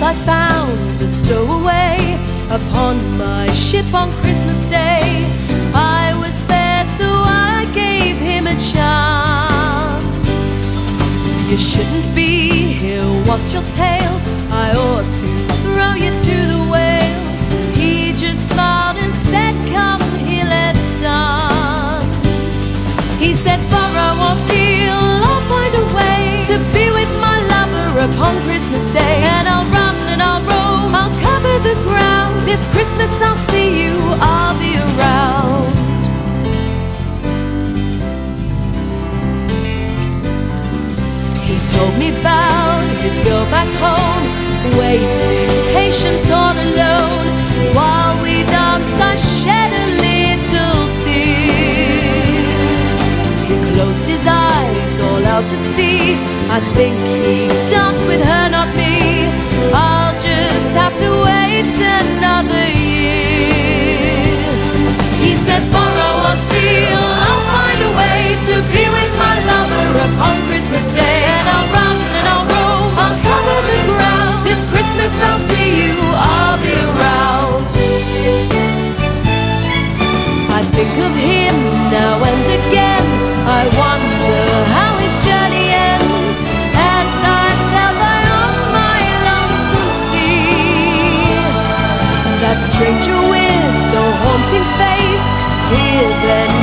Once I found a stowaway upon my ship on Christmas Day. I was fair, so I gave him a chance. You shouldn't be here, what's your tale? I ought to throw you to the whale. He just smiled and said, come here, let's dance. He said, furrow or seal, I'll find a way to be with my lover upon Christmas Day. And I'll run and I'll roam, I'll cover the ground. This Christmas I'll see you, I'll be around. He told me about his girl back home, waiting, patient, all alone. While we danced, I shed a little tear. He closed his eyes, all out at sea. I think he danced with her, not me. I'll just have to wait another year. He said, furrow or seal, I'll find a way to be with my lover upon Christmas Day. And I'll run and I'll roam, I'll cover the ground. This Christmas I'll see you, I'll be around. I think of him now and again. I wonder how his journey ends, as I sail by on my lonesome sea. That stranger with the haunting face, here then